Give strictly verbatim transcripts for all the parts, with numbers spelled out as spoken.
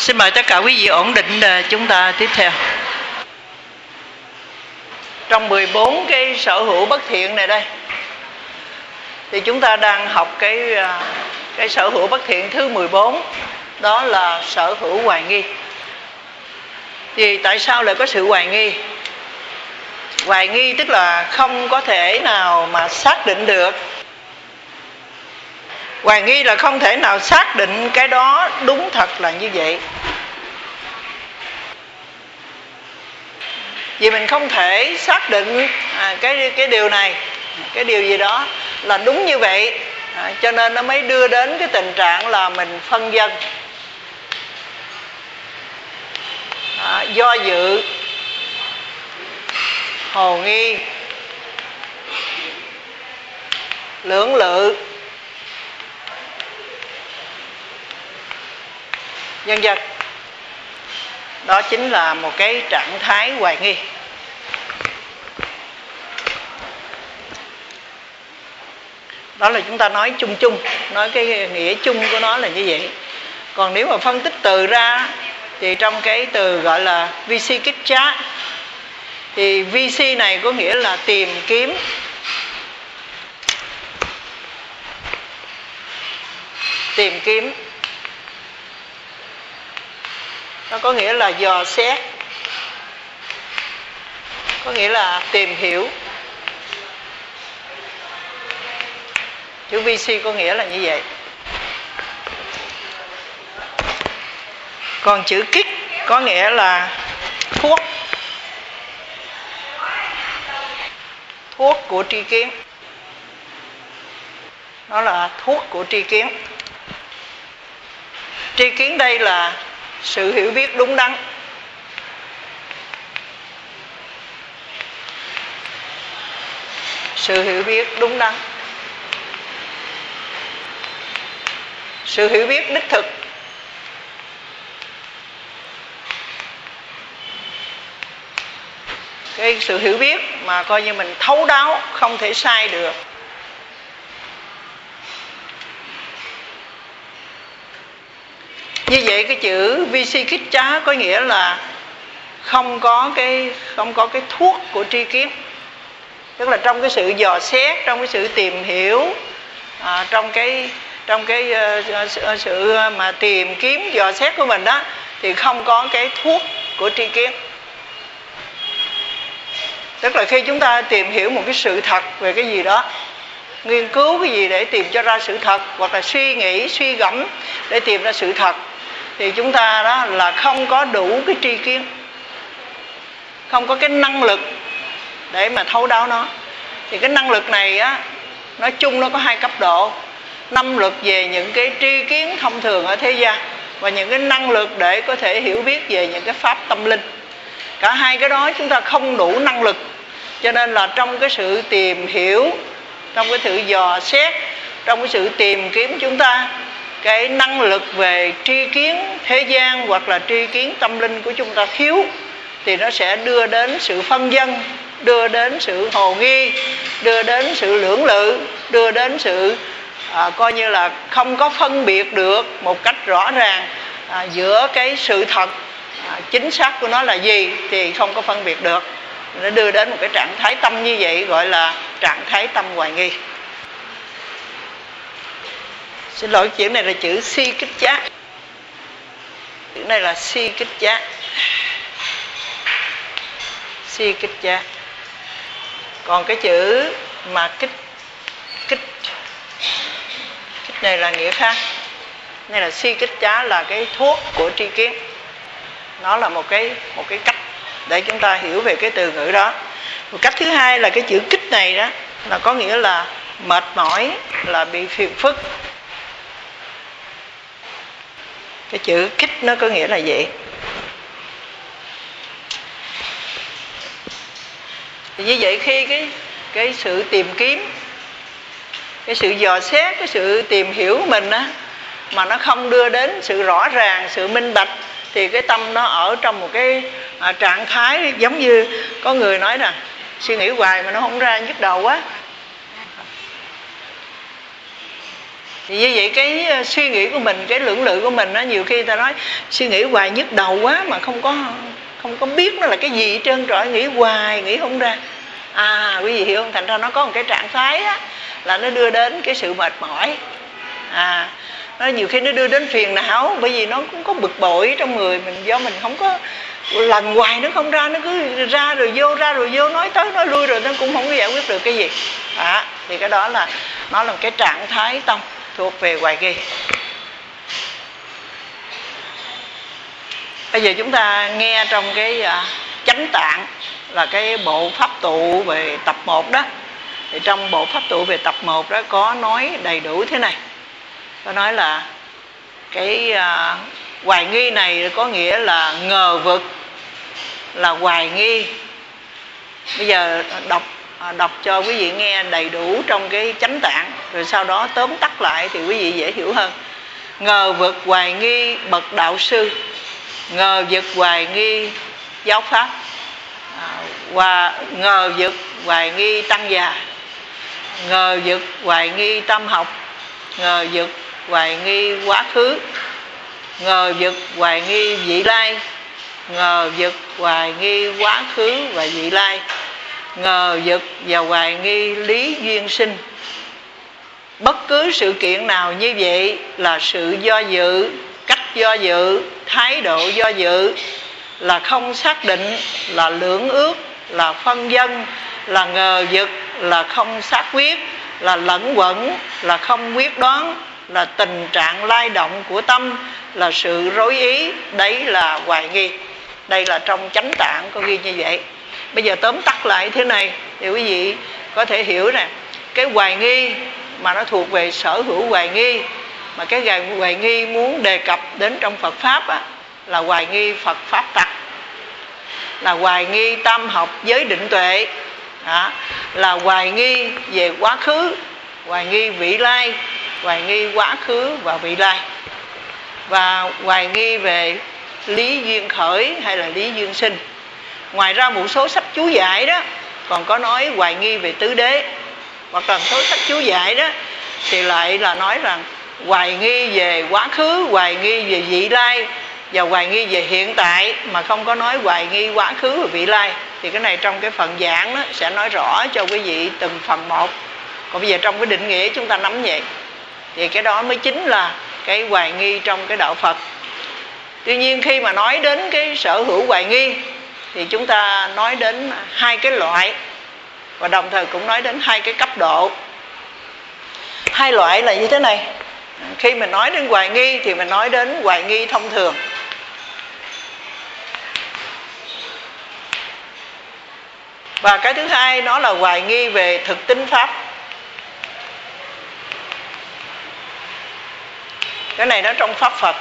Xin mời tất cả quý vị ổn định chúng ta tiếp theo. Trong mười bốn cái sở hữu bất thiện này đây, thì chúng ta đang học cái cái sở hữu bất thiện thứ mười bốn, đó là sở hữu hoài nghi. Thì tại sao lại có sự hoài nghi? Hoài nghi tức là không có thể nào mà xác định được. Hoài nghi là không thể nào xác định cái đó đúng thật là như vậy. Vì mình không thể xác định à, cái cái điều này, cái điều gì đó là đúng như vậy, à, cho nên nó mới đưa đến cái tình trạng là mình phân vân, à, do dự, hồ nghi, lưỡng lự, vân vân. Đó chính là một cái trạng thái hoài nghi. Đó là chúng ta nói chung chung, nói cái nghĩa chung của nó là như vậy. Còn nếu mà phân tích từ ra thì trong cái từ gọi là vicikiccha, thì vici này có nghĩa là tìm kiếm, tìm kiếm. Nó có nghĩa là dò xét, có nghĩa là tìm hiểu. Chữ vici có nghĩa là như vậy. Còn chữ kích có nghĩa là thuốc, thuốc của tri kiến. Nó là thuốc của tri kiến. Tri kiến đây là sự hiểu biết đúng đắn. Sự hiểu biết đúng đắn. Sự hiểu biết đích thực. Cái sự hiểu biết mà coi như mình thấu đáo, không thể sai được. Như vậy cái chữ vicikiccha có nghĩa là không có cái không có cái thuốc của tri kiến. Tức là trong cái sự dò xét, trong cái sự tìm hiểu, à, trong cái trong cái uh, sự, sự mà tìm kiếm dò xét của mình đó, thì không có cái thuốc của tri kiến. Tức là khi chúng ta tìm hiểu một cái sự thật về cái gì đó, nghiên cứu cái gì để tìm cho ra sự thật, hoặc là suy nghĩ, suy gẫm để tìm ra sự thật, thì chúng ta đó là không có đủ cái tri kiến, không có cái năng lực để mà thấu đáo nó. Thì cái năng lực này á, nói chung nó có hai cấp độ. Năng lực về những cái tri kiến thông thường ở thế gian, và những cái năng lực để có thể hiểu biết về những cái pháp tâm linh. Cả hai cái đó chúng ta không đủ năng lực, cho nên là trong cái sự tìm hiểu, trong cái sự dò xét, trong cái sự tìm kiếm chúng ta, cái năng lực về tri kiến thế gian hoặc là tri kiến tâm linh của chúng ta thiếu, thì nó sẽ đưa đến sự phân vân, đưa đến sự hồ nghi, đưa đến sự lưỡng lự, đưa đến sự à, coi như là không có phân biệt được một cách rõ ràng à, giữa cái sự thật à, chính xác của nó là gì, thì không có phân biệt được. Nó đưa đến một cái trạng thái tâm như vậy, gọi là trạng thái tâm hoài nghi. Xin lỗi, chữ này là chữ si kích chá. Chữ này là si kích chá. Si kích chá. Còn cái chữ mà kích kích kích này là nghĩa khác. Này là si kích chá là cái thuốc của tri kiến. Nó là một cái một cái cách để chúng ta hiểu về cái từ ngữ đó. Một cách thứ hai là cái chữ kích này đó, là có nghĩa là mệt mỏi, là bị phiền phức. Cái chữ kích nó có nghĩa là vậy. Thì như vậy khi cái cái sự tìm kiếm, cái sự dò xét, cái sự tìm hiểu mình á, mà nó không đưa đến sự rõ ràng, sự minh bạch, thì cái tâm nó ở trong một cái à, trạng thái giống như có người nói rằng suy nghĩ hoài mà nó không ra, nhức đầu quá. Thì như vậy cái suy nghĩ của mình, cái lưỡng lự của mình đó, nhiều khi ta nói suy nghĩ hoài nhức đầu quá mà không có không có biết nó là cái gì hết trơn trọi, nghĩ hoài nghĩ không ra. À quý vị hiểu không? Thành ra nó có một cái trạng thái á, là nó đưa đến cái sự mệt mỏi. À nó nhiều khi nó đưa đến phiền não, bởi vì nó cũng có bực bội trong người mình, do mình không có lần hoài nó không ra, nó cứ ra rồi vô ra rồi vô, nói tới nói lui rồi nó cũng không có giải quyết được cái gì. À, thì cái đó là nó là một cái trạng thái tâm thuộc về hoài nghi. Bây giờ chúng ta nghe trong cái uh, chánh tạng là cái bộ pháp tụ về tập một đó. Thì trong bộ pháp tụ về tập một đó có nói đầy đủ thế này. Có nói là cái uh, hoài nghi này có nghĩa là ngờ vực, là hoài nghi. Bây giờ đọc đọc cho quý vị nghe đầy đủ trong cái chánh tạng, rồi sau đó tóm tắt lại thì quý vị dễ hiểu hơn. Ngờ vực hoài nghi bậc đạo sư, ngờ vực hoài nghi giáo pháp, à, và ngờ vực hoài nghi tăng già, ngờ vực hoài nghi tâm học, ngờ vực hoài nghi quá khứ, ngờ vực hoài nghi vị lai, ngờ vực hoài nghi quá khứ và vị lai, ngờ vực và hoài nghi lý duyên sinh. Bất cứ sự kiện nào như vậy là sự do dự, cách do dự, thái độ do dự, là không xác định, là lưỡng ước, là phân vân, là ngờ vực, là không xác quyết, là lẫn quẩn, là không quyết đoán, là tình trạng lay động của tâm, là sự rối ý. Đấy là hoài nghi. Đây là trong chánh tạng có ghi như vậy. Bây giờ tóm tắt lại thế này thì quý vị có thể hiểu nè. Cái hoài nghi mà nó thuộc về sở hữu hoài nghi, mà cái hoài nghi muốn đề cập đến trong Phật Pháp á, là hoài nghi Phật Pháp tặc, là hoài nghi tam học giới định tuệ, đó, là hoài nghi về quá khứ, hoài nghi vị lai, hoài nghi quá khứ và vị lai, và hoài nghi về lý duyên khởi hay là lý duyên sinh. Ngoài ra một số sách chú giải đó còn có nói hoài nghi về tứ đế, hoặc là một số sách chú giải đó thì lại là nói rằng hoài nghi về quá khứ, hoài nghi về vị lai và hoài nghi về hiện tại, mà không có nói hoài nghi quá khứ và vị lai. Thì cái này trong cái phần giảng đó sẽ nói rõ cho quý vị từng phần một. Còn bây giờ trong cái định nghĩa chúng ta nắm vậy, thì cái đó mới chính là cái hoài nghi trong cái đạo Phật. Tuy nhiên khi mà nói đến cái sở hữu hoài nghi thì chúng ta nói đến hai cái loại, và đồng thời cũng nói đến hai cái cấp độ. Hai loại là như thế này. Khi mình nói đến hoài nghi thì mình nói đến hoài nghi thông thường. Và cái thứ hai nó là hoài nghi về thực tính Pháp. Cái này nó trong Pháp Phật.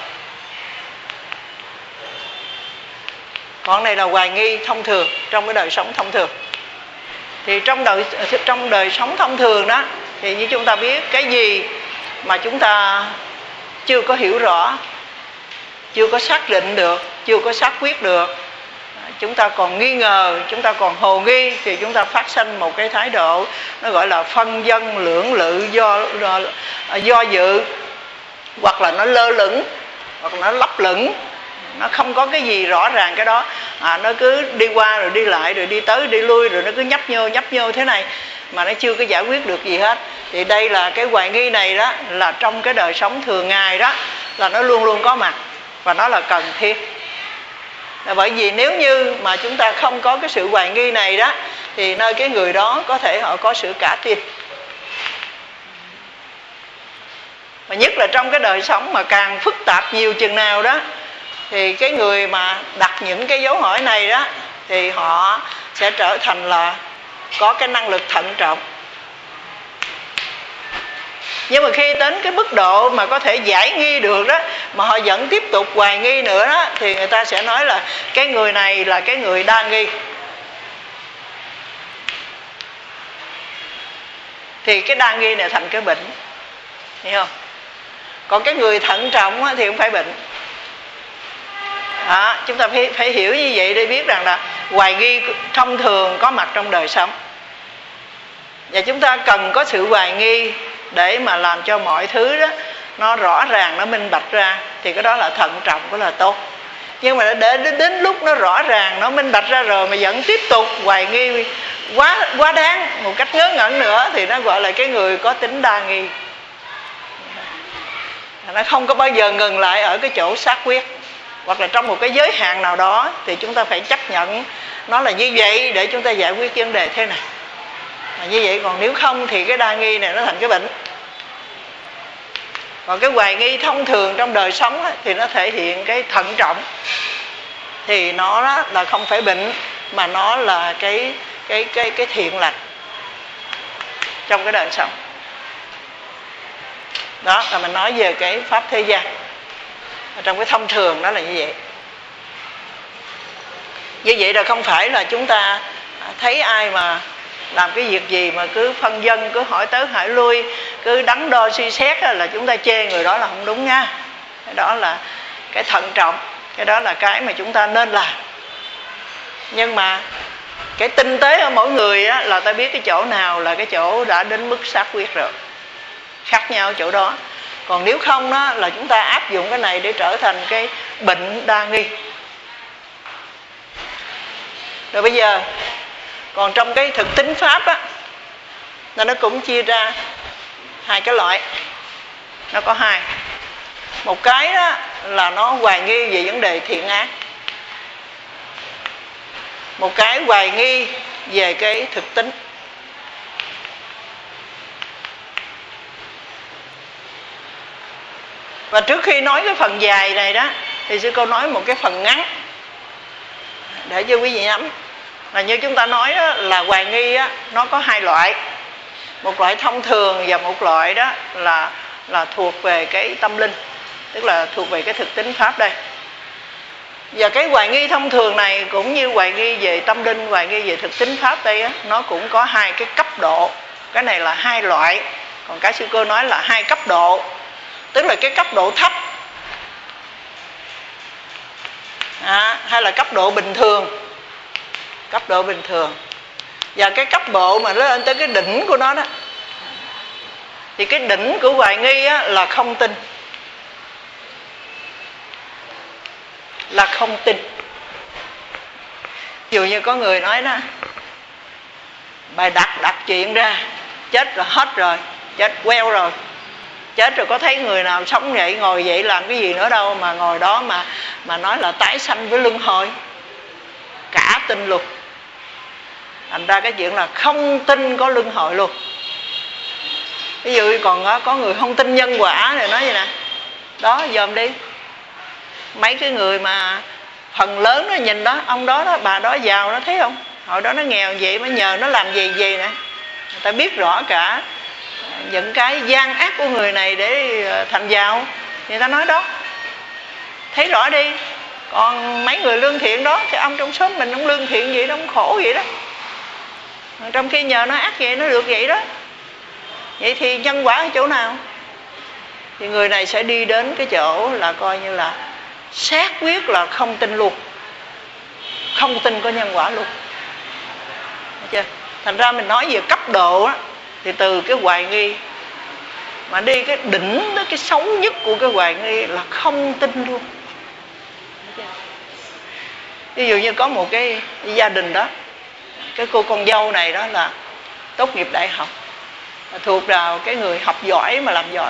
Còn này là hoài nghi thông thường, trong cái đời sống thông thường. Thì trong đời, trong đời sống thông thường đó, thì như chúng ta biết, cái gì mà chúng ta chưa có hiểu rõ, chưa có xác định được, chưa có xác quyết được, chúng ta còn nghi ngờ, chúng ta còn hồ nghi, thì chúng ta phát sinh một cái thái độ nó gọi là phân vân lưỡng lự, do, do, do dự, hoặc là nó lơ lửng, hoặc là nó lấp lửng, nó không có cái gì rõ ràng cái đó. À, nó cứ đi qua rồi đi lại, rồi đi tới đi lui, rồi nó cứ nhấp nhô nhấp nhô thế này mà nó chưa có giải quyết được gì hết. Thì đây là cái hoài nghi này đó, là trong cái đời sống thường ngày đó là nó luôn luôn có mặt, và nó là cần thiết. Là bởi vì nếu như mà chúng ta không có cái sự hoài nghi này đó, thì nơi cái người đó có thể họ có sự cả tin. Và nhất là trong cái đời sống mà càng phức tạp nhiều chừng nào đó, thì cái người mà đặt những cái dấu hỏi này đó, thì họ sẽ trở thành là có cái năng lực thận trọng. Nhưng mà khi đến cái mức độ mà có thể giải nghi được đó, mà họ vẫn tiếp tục hoài nghi nữa đó, thì người ta sẽ nói là cái người này là cái người đa nghi. Thì cái đa nghi này thành cái bệnh, hiểu không? Còn cái người thận trọng thì không phải bệnh. Đó, chúng ta phải, phải hiểu như vậy để biết rằng là hoài nghi thông thường có mặt trong đời sống. Và chúng ta cần có sự hoài nghi để mà làm cho mọi thứ đó nó rõ ràng, nó minh bạch ra, thì cái đó là thận trọng, đó là tốt. Nhưng mà để đến lúc nó rõ ràng, nó minh bạch ra rồi mà vẫn tiếp tục hoài nghi quá quá đáng, một cách ngớ ngẩn nữa, thì nó gọi là cái người có tính đa nghi. Nó không có bao giờ ngừng lại ở cái chỗ xác quyết, hoặc là trong một cái giới hạn nào đó thì chúng ta phải chấp nhận nó là như vậy để chúng ta giải quyết vấn đề thế này. Mà như vậy, còn nếu không thì cái đa nghi này nó thành cái bệnh. Còn cái hoài nghi thông thường trong đời sống á, thì nó thể hiện cái thận trọng, thì nó đó là không phải bệnh, mà nó là cái cái cái cái thiện lành trong cái đời sống. Đó là mình nói về cái pháp thế gian. Trong cái thông thường đó là như vậy. Như vậy là không phải là chúng ta thấy ai mà làm cái việc gì mà cứ phân dân, cứ hỏi tới hỏi lui, cứ đắn đo suy xét là chúng ta chê người đó là không đúng nha. Cái đó là cái thận trọng, cái đó là cái mà chúng ta nên làm. Nhưng mà cái tinh tế ở mỗi người á, là ta biết cái chỗ nào là cái chỗ đã đến mức xác quyết rồi, khác nhau ở chỗ đó. Còn nếu không đó là chúng ta áp dụng cái này để trở thành cái bệnh đa nghi. Rồi bây giờ còn trong cái thực tính pháp á, là nó cũng chia ra hai cái loại. Nó có hai. Một cái đó là nó hoài nghi về vấn đề thiện ác, một cái hoài nghi về cái thực tính. Và trước khi nói cái phần dài này đó, thì sư cô nói một cái phần ngắn để cho quý vị nắm. Là như chúng ta nói đó, là hoài nghi á, nó có hai loại. Một loại thông thường và một loại đó là là thuộc về cái tâm linh, tức là thuộc về cái thực tính pháp đây. Và cái hoài nghi thông thường này cũng như hoài nghi về tâm linh, hoài nghi về thực tính pháp đây á, nó cũng có hai cái cấp độ. Cái này là hai loại, còn cái sư cô nói là hai cấp độ. Tức là cái cấp độ thấp à, hay là cấp độ bình thường. Cấp độ bình thường. Và cái cấp độ mà nó lên tới cái đỉnh của nó đó, thì cái đỉnh của hoài nghi á, là không tin. Là không tin. Ví dụ như có người nói đó, bài đặt đặt chuyện ra, chết rồi, hết rồi, chết queo rồi, chết rồi, có thấy người nào sống vậy, ngồi vậy làm cái gì nữa đâu mà ngồi đó mà mà nói là tái sanh với luân hồi. Cả tin luôn. Thành ra cái chuyện là không tin có luân hồi luôn. Ví dụ còn có người không tin nhân quả thì nói vậy nè, đó dòm đi, mấy cái người mà phần lớn nó nhìn đó, ông đó đó, bà đó giàu, nó thấy không, hồi đó nó nghèo vậy mà nhờ nó làm gì gì nè. Người ta biết rõ cả những cái gian ác của người này để thành giàu, người ta nói đó, thấy rõ đi. Còn mấy người lương thiện đó thì ông trong xóm mình ông lương thiện vậy đó, ông khổ vậy đó, trong khi nhờ nó ác vậy nó được vậy đó. Vậy thì nhân quả ở chỗ nào? Thì người này sẽ đi đến cái chỗ là coi như là xác quyết là không tin luôn, không tin có nhân quả luôn. Thấy chưa? Thành ra mình nói về cấp độ á, thì từ cái hoài nghi mà đi cái đỉnh đó, cái xấu nhất của cái hoài nghi là không tin luôn. Ví dụ như có một cái gia đình đó, cái cô con dâu này đó là tốt nghiệp đại học, thuộc vào cái người học giỏi mà làm giỏi.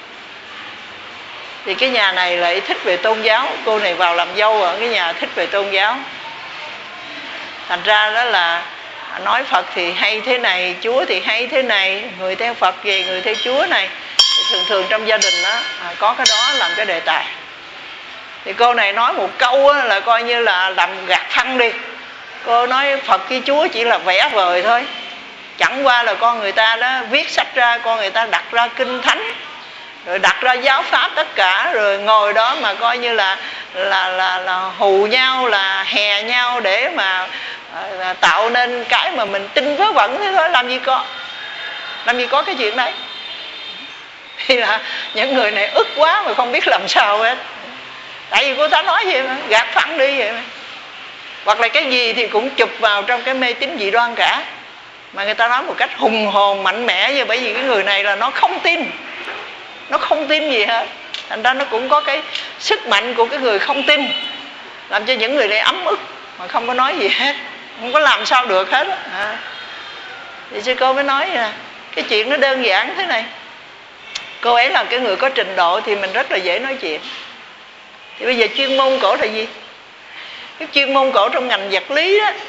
Thì cái nhà này lại thích về tôn giáo, cô này vào làm dâu ở cái nhà thích về tôn giáo. Thành ra đó là nói Phật thì hay thế này, Chúa thì hay thế này, người theo Phật về, người theo Chúa này. Thì thường thường trong gia đình đó có cái đó làm cái đề tài. Thì cô này nói một câu là coi như là làm gạt phăng đi. Cô nói Phật với Chúa chỉ là vẽ vời thôi, chẳng qua là con người ta đó viết sách ra, con người ta đặt ra kinh thánh, rồi đặt ra giáo pháp tất cả, rồi ngồi đó mà coi như là là là, là hù nhau, là hè nhau để mà là tạo nên cái mà mình tin vớ vẩn thế thôi. Làm gì có, làm gì có cái chuyện đấy. Thì là những người này ức quá mà không biết làm sao hết. Tại vì cô ta nói vậy mà, gạt phăng đi vậy mà. Hoặc là cái gì thì cũng chụp vào trong cái mê tín dị đoan cả, mà người ta nói một cách hùng hồn mạnh mẽ, như bởi vì cái người này là nó không tin. nó không tin gì hết. Thành ra nó cũng có cái sức mạnh của cái người không tin, làm cho những người này ấm ức mà không có nói gì hết, không có làm sao được hết à. Thì sư cô mới nói là cái chuyện nó đơn giản thế này. Cô ấy là cái người có trình độ thì mình rất là dễ nói chuyện. Thì bây giờ chuyên môn cổ là gì? Cái chuyên môn cổ trong ngành vật lý đó,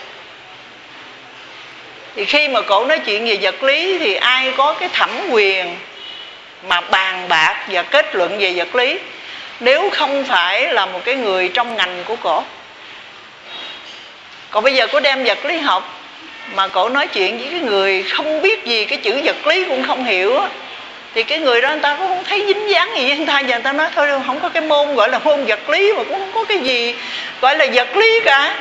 thì khi mà cổ nói chuyện về vật lý thì ai có cái thẩm quyền mà bàn bạc và kết luận về vật lý nếu không phải là một cái người trong ngành của cổ. Còn bây giờ cổ đem vật lý học mà cổ nói chuyện với cái người không biết gì, cái chữ vật lý cũng không hiểu á, thì cái người đó người ta cũng không thấy dính dáng gì với người ta, và người ta nói thôi không có cái môn gọi là môn vật lý, mà cũng không có cái gì gọi là vật lý cả.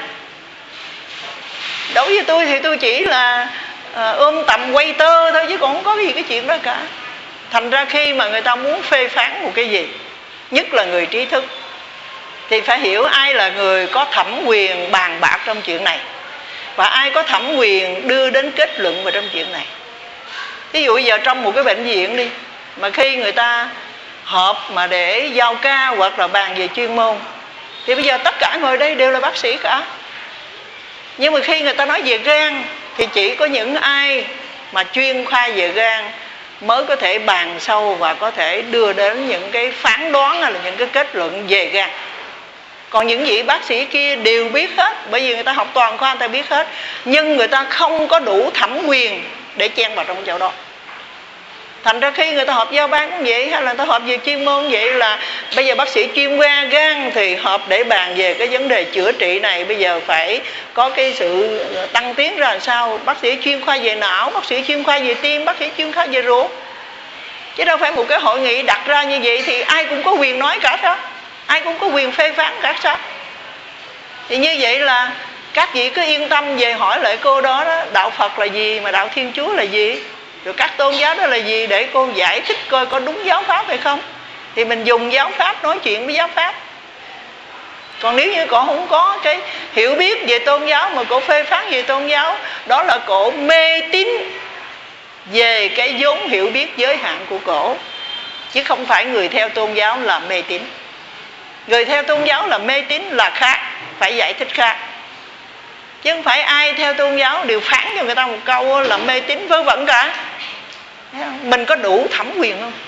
Đối với tôi thì tôi chỉ là à, ôm tầm quay tơ thôi, chứ còn không có gì cái chuyện đó cả. Thành ra khi mà người ta muốn phê phán một cái gì, nhất là người trí thức, thì phải hiểu ai là người có thẩm quyền bàn bạc trong chuyện này, và ai có thẩm quyền đưa đến kết luận vào trong chuyện này. Ví dụ giờ trong một cái bệnh viện đi, mà khi người ta họp mà để giao ca hoặc là bàn về chuyên môn, thì bây giờ tất cả ngồi đây đều là bác sĩ cả. Nhưng mà khi người ta nói về gan thì chỉ có những ai mà chuyên khoa về gan mới có thể bàn sâu và có thể đưa đến những cái phán đoán hay là những cái kết luận về gan. Còn những vị bác sĩ kia đều biết hết, bởi vì người ta học toàn khoa, người ta biết hết, nhưng người ta không có đủ thẩm quyền để chen vào trong chỗ đó. Thành ra khi người ta họp giao ban cũng vậy, hay là người ta họp về chuyên môn vậy, là bây giờ bác sĩ chuyên khoa gan thì họp để bàn về cái vấn đề chữa trị này, bây giờ phải có cái sự tăng tiến ra làm sao. Bác sĩ chuyên khoa về não, bác sĩ chuyên khoa về tim, bác sĩ chuyên khoa về ruột. Chứ đâu phải một cái hội nghị đặt ra như vậy thì ai cũng có quyền nói cả sao? Ai cũng có quyền phê phán cả sao? Thì như vậy là các vị cứ yên tâm về hỏi lại cô đó, đó, đạo Phật là gì, mà đạo Thiên Chúa là gì, rồi các tôn giáo đó là gì, để cô giải thích coi có đúng giáo pháp hay không. Thì mình dùng giáo pháp nói chuyện với giáo pháp. Còn nếu như cô không có cái hiểu biết về tôn giáo mà cô phê phán về tôn giáo, đó là cô mê tín về cái vốn hiểu biết giới hạn của cổ, chứ không phải người theo tôn giáo là mê tín. Người theo tôn giáo là mê tín là khác, phải giải thích khác. Chứ không phải ai theo tôn giáo đều phán cho người ta một câu là mê tín vớ vẩn cả. Mình có đủ thẩm quyền không?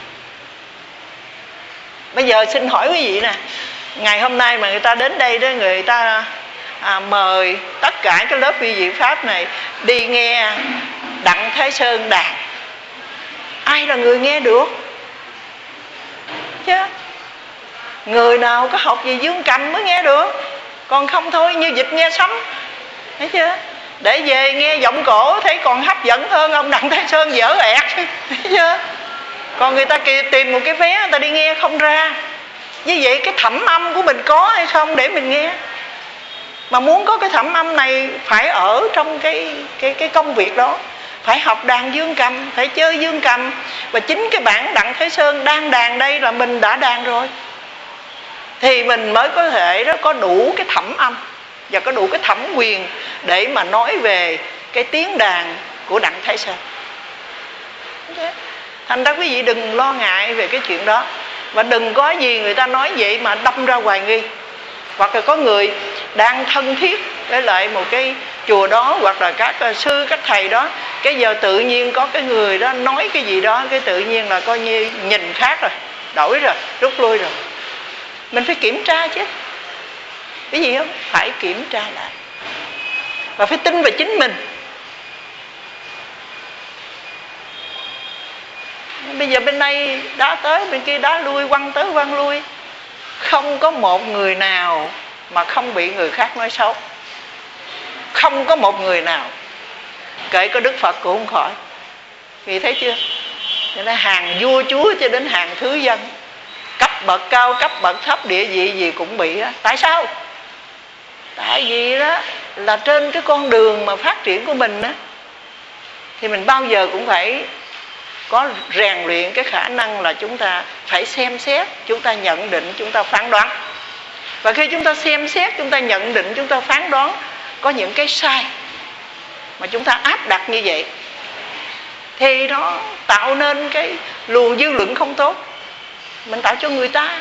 Bây giờ xin hỏi quý vị nè, ngày hôm nay mà người ta đến đây đó, người ta à, mời tất cả cái lớp vi diệu pháp này đi nghe Đặng Thái Sơn đàn, ai là người nghe được? Chứ người nào có học về dương cầm mới nghe được, còn không thôi như vịt nghe sấm. Thấy chưa? Để về nghe giọng cổ thấy còn hấp dẫn hơn ông Đặng Thái Sơn dở ẹt. Thấy chưa? Còn người ta tìm một cái vé người ta đi nghe không ra. Như vậy cái thẩm âm của mình có hay không để mình nghe? Mà muốn có cái thẩm âm này phải ở trong cái, cái, cái công việc đó, phải học đàn dương cầm, phải chơi dương cầm. Và chính cái bản Đặng Thái Sơn đang đàn đây là mình đã đàn rồi, thì mình mới có thể đó có đủ cái thẩm âm và có đủ cái thẩm quyền để mà nói về cái tiếng đàn của Đặng Thái Sơn. Thành ra quý vị đừng lo ngại về cái chuyện đó, và đừng có gì người ta nói vậy mà đâm ra hoài nghi. Hoặc là có người đang thân thiết với lại một cái chùa đó, hoặc là các sư, các thầy đó, cái giờ tự nhiên có cái người đó nói cái gì đó, cái tự nhiên là coi như nhìn khác rồi, đổi rồi, rút lui rồi. Mình phải kiểm tra chứ. Cái gì không? Phải kiểm tra lại. Và phải tin vào chính mình. Bây giờ bên đây đá tới, bên kia đá lui, quăng tới quăng lui. Không có một người nào mà không bị người khác nói xấu. Không có một người nào. Kể có Đức Phật cũng không khỏi. Vì thấy chưa? Cho nên hàng vua chúa cho đến hàng thứ dân, cấp bậc cao, cấp bậc thấp, địa vị gì cũng bị đó. Tại sao? Tại vì đó là trên cái con đường mà phát triển của mình đó, thì mình bao giờ cũng phải có rèn luyện cái khả năng là chúng ta phải xem xét, chúng ta nhận định, chúng ta phán đoán. Và khi chúng ta xem xét, chúng ta nhận định, chúng ta phán đoán có những cái sai mà chúng ta áp đặt như vậy, thì nó tạo nên cái luồng dư luận không tốt. mình tạo cho người ta.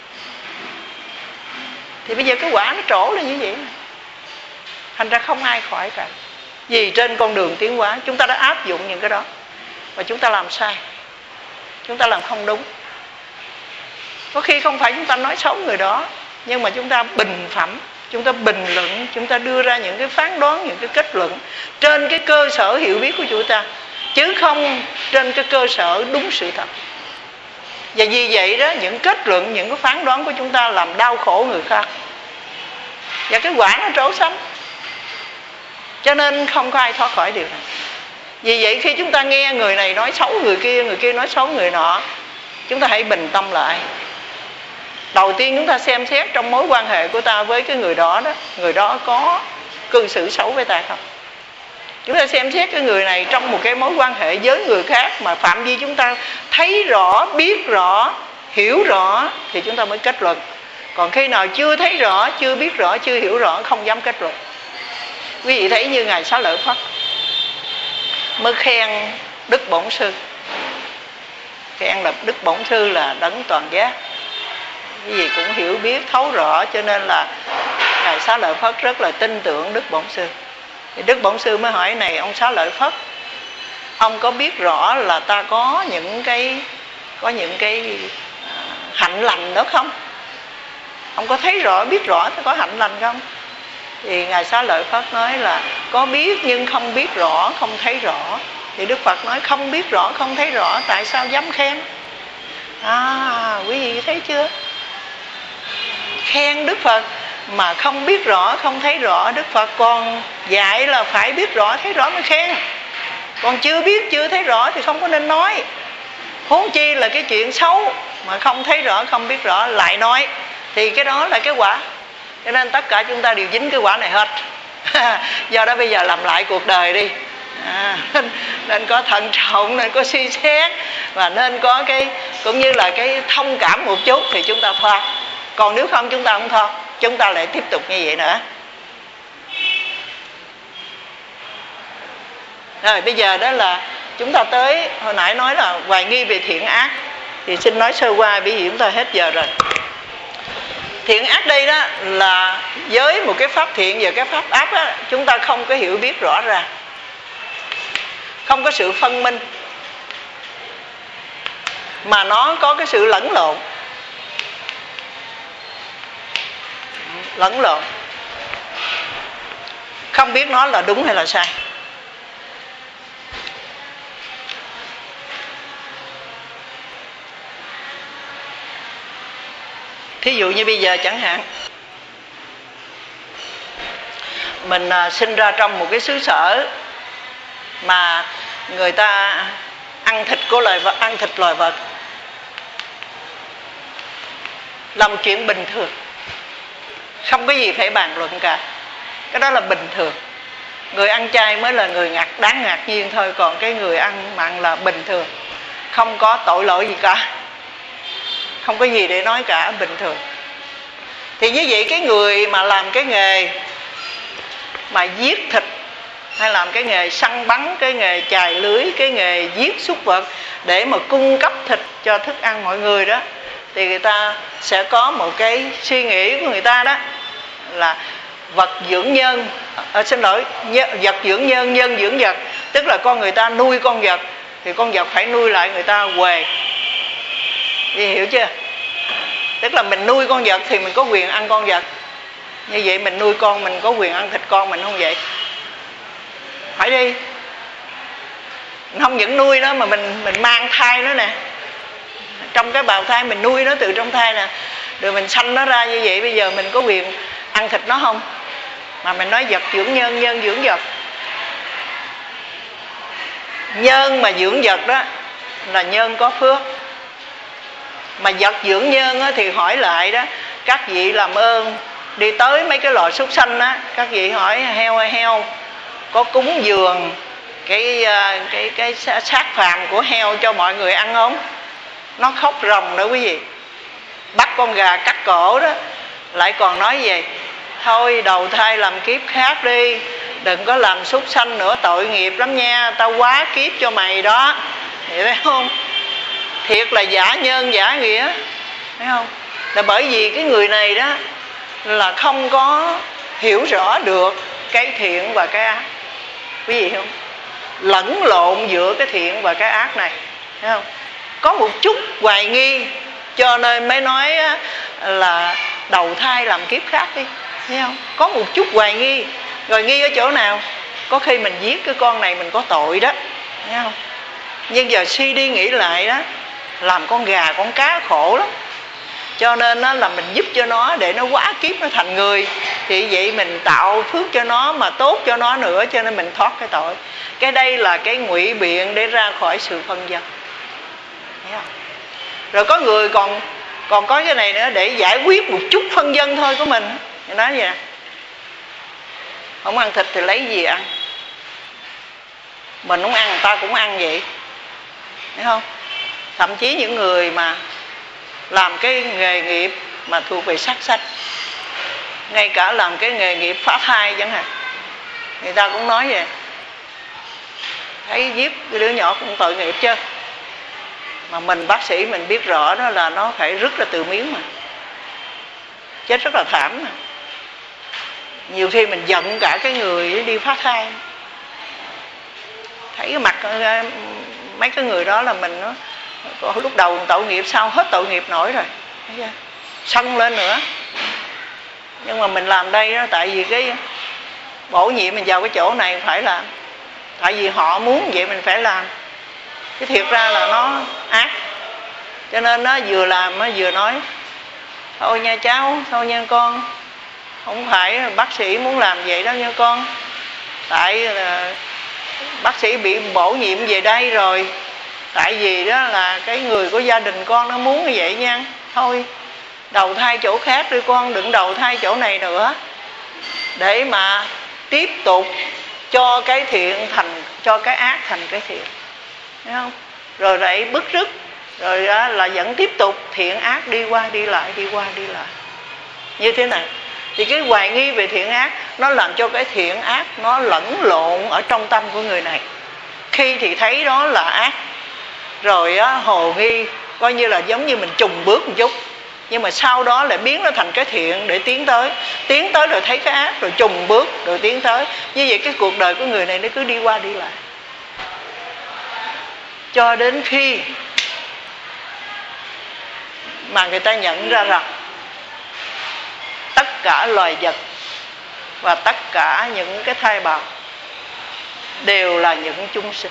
Thì bây giờ cái quả nó trổ là như vậy. Thành ra không ai khỏi cả. Vì trên con đường tiến hóa chúng ta đã áp dụng những cái đó, và chúng ta làm sai, chúng ta làm không đúng. Có khi không phải chúng ta nói xấu người đó, nhưng mà chúng ta bình phẩm, chúng ta bình luận, chúng ta đưa ra những cái phán đoán, những cái kết luận trên cái cơ sở hiểu biết của chúng ta, chứ không trên cái cơ sở đúng sự thật. Và vì vậy đó, những kết luận, những cái phán đoán của chúng ta làm đau khổ người khác, và cái quả nó trổ xanh. Cho nên không có ai thoát khỏi điều này. Vì vậy khi chúng ta nghe người này nói xấu người kia, người kia nói xấu người nọ, chúng ta hãy bình tâm lại. Đầu tiên chúng ta xem xét trong mối quan hệ của ta với cái người đó đó, người đó có cư xử xấu với ta không? Chúng ta xem xét cái người này trong một cái mối quan hệ với người khác mà phạm vi chúng ta thấy rõ, biết rõ, hiểu rõ thì chúng ta mới kết luận. Còn khi nào chưa thấy rõ, chưa biết rõ, chưa hiểu rõ, không dám kết luận. Quý vị thấy như Ngài Xá Lợi Phất mới khen Đức Bổn Sư. Khen là Đức Bổn Sư là đấng toàn giác. Quý vị cũng hiểu biết thấu rõ, cho nên là Ngài Xá Lợi Phất rất là tin tưởng Đức Bổn Sư. Thì Đức Bổn Sư mới hỏi: này ông Xá Lợi Phất, ông có biết rõ là ta có những cái có những cái hạnh lành đó không? Ông có thấy rõ, biết rõ ta có hạnh lành không? Thì Ngài Xá Lợi Phất nói là có biết nhưng không biết rõ, không thấy rõ. Thì Đức Phật nói không biết rõ, không thấy rõ, tại sao dám khen? À, quý vị thấy chưa? Khen Đức Phật mà không biết rõ, không thấy rõ. Đức Phật còn dạy là phải biết rõ, thấy rõ mới khen. Còn chưa biết, chưa thấy rõ thì không có nên nói. Huống chi là cái chuyện xấu mà không thấy rõ, không biết rõ lại nói, thì cái đó là cái quả. Cho nên tất cả chúng ta đều dính cái quả này hết. Do đó bây giờ làm lại cuộc đời đi. À, nên, nên có thận trọng, nên có suy xét, và nên có cái cũng như là cái thông cảm một chút thì chúng ta thoát. Còn nếu không chúng ta không thoát, chúng ta lại tiếp tục như vậy nữa. Rồi bây giờ đó là chúng ta tới, hồi nãy nói là hoài nghi về thiện ác, thì xin nói sơ qua bởi vì chúng ta hết giờ rồi. Thiện ác đây đó là với một cái pháp thiện và cái pháp ác đó, chúng ta không có hiểu biết rõ ràng, không có sự phân minh, mà nó có cái sự lẫn lộn. Lẫn lộn, không biết nó là đúng hay là sai. Thí dụ như bây giờ chẳng hạn, mình sinh ra trong một cái xứ sở mà người ta ăn thịt của loài vật, ăn thịt loài vật là một chuyện bình thường, không có gì phải bàn luận cả. Cái đó là bình thường. Người ăn chay mới là người ngạc đáng ngạc nhiên thôi, còn cái người ăn mặn là bình thường, không có tội lỗi gì cả, không có gì để nói cả, bình thường. Thì như vậy cái người mà làm cái nghề mà giết thịt, hay làm cái nghề săn bắn, cái nghề chài lưới, cái nghề giết súc vật để mà cung cấp thịt cho thức ăn mọi người đó, thì người ta sẽ có một cái suy nghĩ của người ta đó là vật dưỡng nhân, à, xin lỗi, vật dưỡng nhân, nhân dưỡng vật. Tức là con người ta nuôi con vật thì con vật phải nuôi lại người ta huề. Vì hiểu chưa? Tức là mình nuôi con vật thì mình có quyền ăn con vật. Như vậy mình nuôi con, mình có quyền ăn thịt con mình không vậy? Phải đi. Mình không những nuôi nó mà mình mình mang thai nó nè. Trong cái bào thai mình nuôi nó từ trong thai nè, rồi mình sanh nó ra như vậy, bây giờ mình có quyền ăn thịt nó không? Mà mình nói vật dưỡng nhân, nhân dưỡng vật. Nhân mà dưỡng vật đó là nhân có phước. Mà vật dưỡng nhân á, thì hỏi lại đó, các vị làm ơn đi tới mấy cái lò súc sanh á, các vị hỏi heo hay heo có cúng dường cái cái cái xác phàm của heo cho mọi người ăn không? Nó khóc ròng đó quý vị. Bắt con gà cắt cổ đó, lại còn nói về thôi đầu thai làm kiếp khác đi, đừng có làm súc sanh nữa, tội nghiệp lắm nha, tao quá kiếp cho mày đó. Vậy thấy không? thiệt là giả nhân giả nghĩa, thấy không? Là bởi vì cái người này đó là không có hiểu rõ được cái thiện và cái ác, quý vị không? Lẫn lộn giữa cái thiện và cái ác này, thấy không? Có một chút hoài nghi, cho nên mới nói là đầu thai làm kiếp khác đi, thấy không? Có một chút hoài nghi. Rồi nghi ở chỗ nào? Có khi mình giết cái con này mình có tội đó, thấy không? Nhưng giờ suy đi nghĩ lại đó, làm con gà con cá khổ lắm. Cho nên đó là mình giúp cho nó để nó quá kiếp nó thành người, thì vậy mình tạo phước cho nó mà tốt cho nó nữa, cho nên mình thoát cái tội. Cái đây là cái ngụy biện để ra khỏi sự phân vân, thấy không? Rồi có người còn còn có cái này nữa để giải quyết một chút phân vân thôi của mình. Thì nói vậy, không ăn thịt thì lấy gì ăn, mình không ăn người ta cũng ăn vậy, thấy không? Thậm chí những người mà làm cái nghề nghiệp mà thuộc về sát sanh, ngay cả làm cái nghề nghiệp phá thai chẳng hạn, người ta cũng nói vậy, thấy giết cái đứa nhỏ cũng tội nghiệp chứ. Mà mình bác sĩ mình biết rõ đó là nó phải rứt ra từ miếng mà, chết rất là thảm mà. Nhiều khi mình giận cả cái người đi phá thai, thấy cái mặt mấy cái người đó là mình nó lúc đầu tội nghiệp, sau hết tội nghiệp nổi rồi, sân lên nữa. Nhưng mà mình làm đây đó, tại vì cái bổ nhiệm mình vào cái chỗ này phải làm, tại vì họ muốn vậy mình phải làm. Cái thiệt ra là nó ác, cho nên nó vừa làm nó vừa nói thôi nha cháu, thôi nha con, không phải bác sĩ muốn làm vậy đó nha con, tại là bác sĩ bị bổ nhiệm về đây rồi, tại vì đó là cái người của gia đình con nó muốn như vậy nha, thôi đầu thai chỗ khác đi con, đừng đầu thai chỗ này nữa, để mà tiếp tục cho cái thiện thành, cho cái ác thành cái thiện, thấy không? Rồi lại bứt rứt, rồi đó là vẫn tiếp tục thiện ác đi qua đi lại, đi qua đi lại như thế này. Thì cái hoài nghi về thiện ác nó làm cho cái thiện ác nó lẫn lộn ở trong tâm của người này. Khi thì thấy đó là ác, rồi á, hồ nghi, coi như là giống như mình trùng bước một chút, nhưng mà sau đó lại biến nó thành cái thiện để tiến tới. Tiến tới rồi thấy cái ác, rồi trùng bước, rồi tiến tới. Như vậy cái cuộc đời của người này nó cứ đi qua đi lại, cho đến khi mà người ta nhận ra rằng tất cả loài vật và tất cả những cái thai bào đều là những chúng sinh.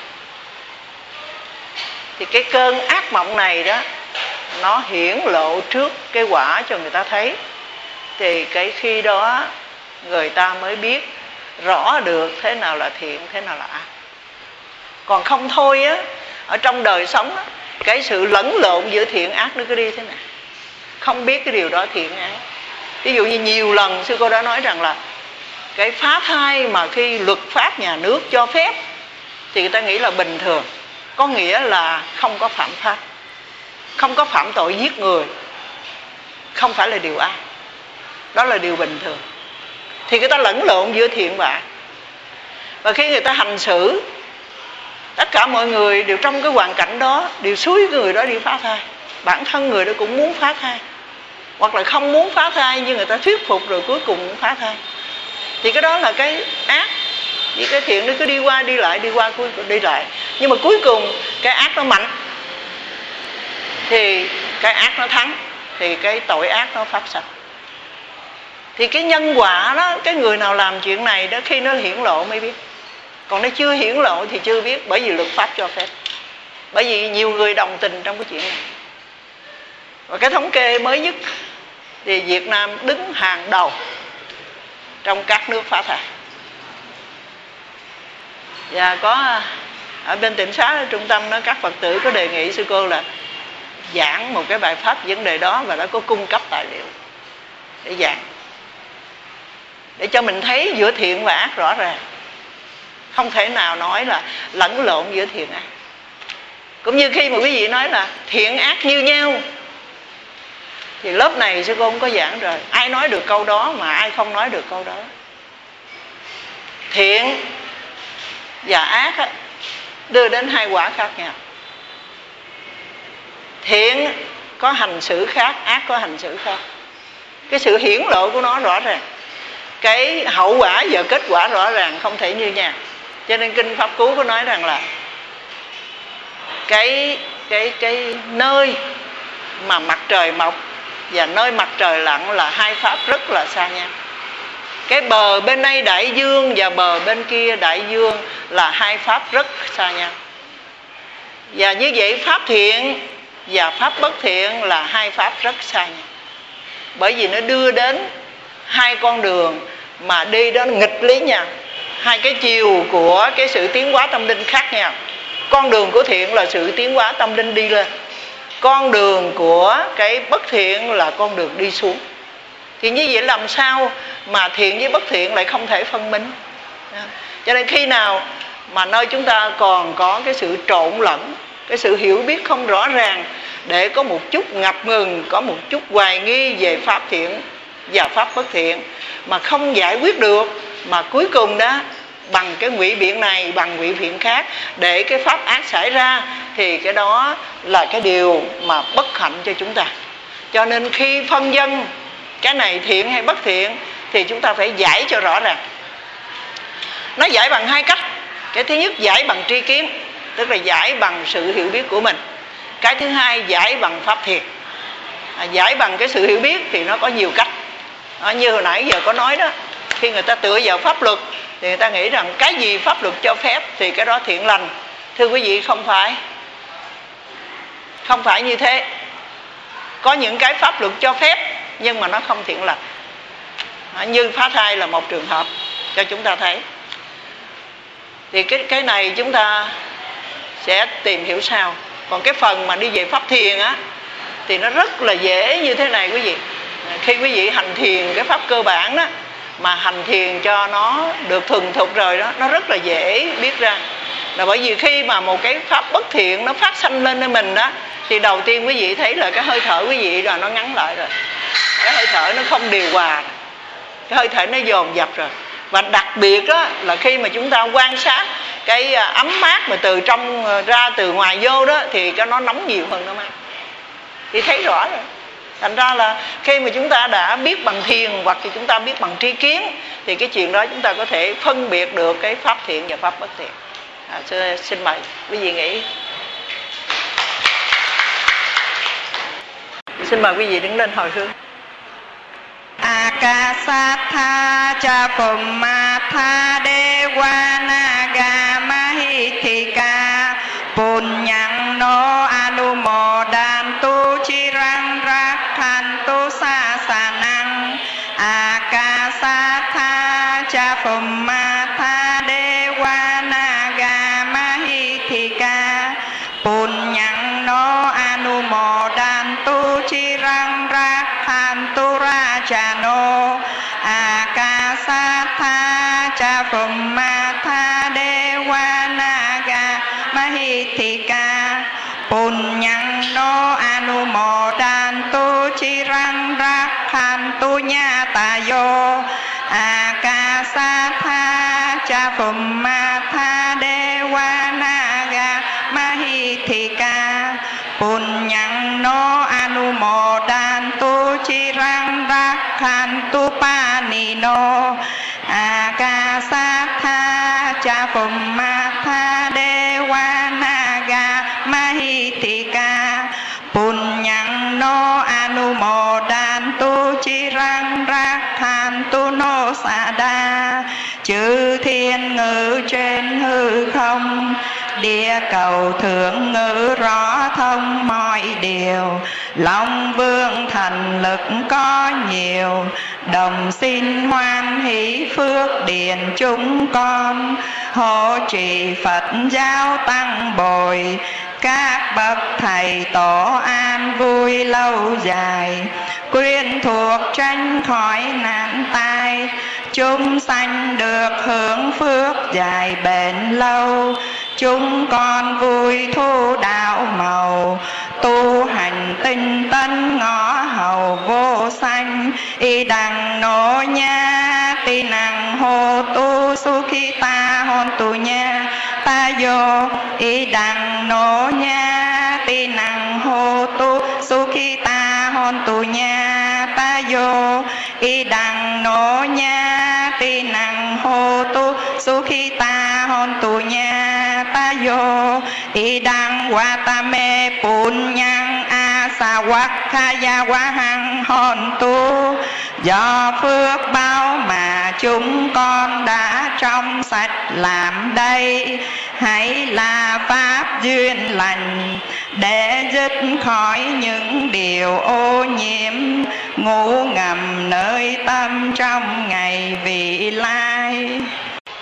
Thì cái cơn ác mộng này đó, nó hiển lộ trước cái quả cho người ta thấy, thì cái khi đó người ta mới biết rõ được thế nào là thiện, thế nào là ác. Còn không thôi á, ở trong đời sống á, cái sự lẫn lộn giữa thiện ác nó cứ đi thế này, không biết cái điều đó thiện ác. Ví dụ như nhiều lần sư cô đã nói rằng là cái phá thai mà khi luật pháp nhà nước cho phép thì người ta nghĩ là bình thường, có nghĩa là không có phạm pháp, không có phạm tội giết người, không phải là điều ác, đó là điều bình thường. Thì người ta lẫn lộn giữa thiện và ác. Và khi người ta hành xử, tất cả mọi người đều trong cái hoàn cảnh đó, đều xúi cái người đó đi phá thai. Bản thân người đó cũng muốn phá thai, hoặc là không muốn phá thai nhưng người ta thuyết phục rồi cuối cùng cũng phá thai. Thì cái đó là cái ác. Vì cái thiện nó cứ đi qua đi lại, đi qua cuối cùng đi lại. Nhưng mà cuối cùng cái ác nó mạnh, thì cái ác nó thắng, thì cái tội ác nó phát sinh. Thì cái nhân quả đó, cái người nào làm chuyện này đó, khi nó hiển lộ mới biết. Còn nó chưa hiển lộ thì chưa biết, bởi vì luật pháp cho phép. Bởi vì nhiều người đồng tình trong cái chuyện này. Và cái thống kê mới nhất thì Việt Nam đứng hàng đầu trong các nước phá thai. Và có ở bên Tịnh Xá trung tâm đó, các Phật tử có đề nghị sư cô là giảng một cái bài pháp vấn đề đó, và đã có cung cấp tài liệu để giảng, để cho mình thấy giữa thiện và ác rõ ràng, không thể nào nói là lẫn lộn giữa thiện ác. Cũng như khi mà quý vị nói là thiện ác như nhau, thì lớp này sư cô không có giảng rồi, ai nói được câu đó mà ai không nói được câu đó. Thiện và ác á, đưa đến hai quả khác nhau. Thiện có hành xử khác, ác có hành xử khác. Cái sự hiển lộ của nó rõ ràng, cái hậu quả và kết quả rõ ràng, không thể như nhau. Cho nên kinh Pháp Cú có nói rằng là cái cái cái nơi mà mặt trời mọc và nơi mặt trời lặn là hai pháp rất là xa nhau. Cái bờ bên đây đại dương và bờ bên kia đại dương là hai pháp rất xa nhau. Và như vậy pháp thiện và pháp bất thiện là hai pháp rất xa nhau. Bởi vì nó đưa đến hai con đường mà đi đó nghịch lý nhau, hai cái chiều của cái sự tiến hóa tâm linh khác nhau. Con đường của thiện là sự tiến hóa tâm linh đi lên, con đường của cái bất thiện là con đường đi xuống. Thì như vậy làm sao mà thiện với bất thiện lại không thể phân minh? Cho nên khi nào mà nơi chúng ta còn có cái sự trộn lẫn, cái sự hiểu biết không rõ ràng, để có một chút ngập ngừng, có một chút hoài nghi về pháp thiện và pháp bất thiện mà không giải quyết được, mà cuối cùng đó bằng cái ngụy biện này bằng ngụy biện khác để cái pháp ác xảy ra, thì cái đó là cái điều mà bất hạnh cho chúng ta. Cho nên khi phân vân cái này thiện hay bất thiện thì chúng ta phải giải cho rõ ràng. Nó giải bằng hai cách. Cái thứ nhất giải bằng tri kiến, tức là giải bằng sự hiểu biết của mình. Cái thứ hai giải bằng pháp thiền. à, Giải bằng cái sự hiểu biết thì nó có nhiều cách. à, Như hồi nãy giờ có nói đó, khi người ta tựa vào pháp luật thì người ta nghĩ rằng cái gì pháp luật cho phép thì cái đó thiện lành. Thưa quý vị, không phải. Không phải như thế. Có những cái pháp luật cho phép nhưng mà nó không thiện lành. à, Như phá thai là một trường hợp cho chúng ta thấy. Thì cái, cái này chúng ta sẽ tìm hiểu sau. Còn cái phần mà đi về pháp thiền á thì nó rất là dễ như thế này quý vị. Khi quý vị hành thiền cái pháp cơ bản đó, mà hành thiền cho nó được thuần thục rồi đó, nó rất là dễ biết ra. Là bởi vì khi mà một cái pháp bất thiện nó phát sanh lên nơi mình đó, thì đầu tiên quý vị thấy là cái hơi thở quý vị là nó ngắn lại rồi. Cái hơi thở nó không điều hòa, cái hơi thở nó dồn dập rồi. Và đặc biệt đó là khi mà chúng ta quan sát cái ấm mát mà từ trong ra từ ngoài vô đó, thì cái nó nóng nhiều hơn nó mát. Thì thấy rõ rồi. Thành ra là khi mà chúng ta đã biết bằng thiền hoặc thì chúng ta biết bằng tri kiến, thì cái chuyện đó chúng ta có thể phân biệt được cái pháp thiện và pháp bất thiện. à, Xin mời quý vị nghĩ. Xin mời quý vị đứng lên hồi hướng. Akasatha cha Pummatha Devanaga Mahithika Punyang no Anumodantu Chirang Rakhantu Sasanang. Akasatha cha Pummatha Devanaga Mahithika Punyang no Anumodantu Chirang Rakhantu Rajano. Akasatha cha Pummatha Devanaga Mahithika Punyang no Anumodantu Chirang Rakhantu Nyatayo. Akasatha cha Pummatha Devanaga Mahithika Punyang no Anumodantu Chirang Rakhantu Panino. Akasatha cha Pummatha Devanaga Mahithika Punyang no Anumodantu Chirang Rakhantu No Sada. Chư thiên ngự trên hư không, địa cầu thượng ngự rõ thông mọi điều. Long vương thần lực có nhiều, đồng xin hoan hỷ phước điền chúng con. Hộ trì Phật giáo tăng bồi, các bậc thầy tổ an vui lâu dài. Quyên thuộc tránh khỏi nạn tai, chúng sanh được hưởng phước dài bền lâu. Chúng con vui thu đạo màu, tu hành tinh tấn ngõ hầu vô sanh. Y đằng nô nha ti năng hô tu su khi ta hôn tu nha ta vô. Y đằng nô nha ti năng hô tu ta vô y đằng nô nha ti năng hô tu su khi ta hôn tu nha ta vô y đằng wa ta mê pun nhang a sa quắc kha ya quá hăng hôn tu do phước báo mà chúng con đã trong sạch làm đây hãy là pháp duyên lành để dứt khỏi những điều ô nhiễm ngủ ngầm nơi tâm trong ngày vị lai.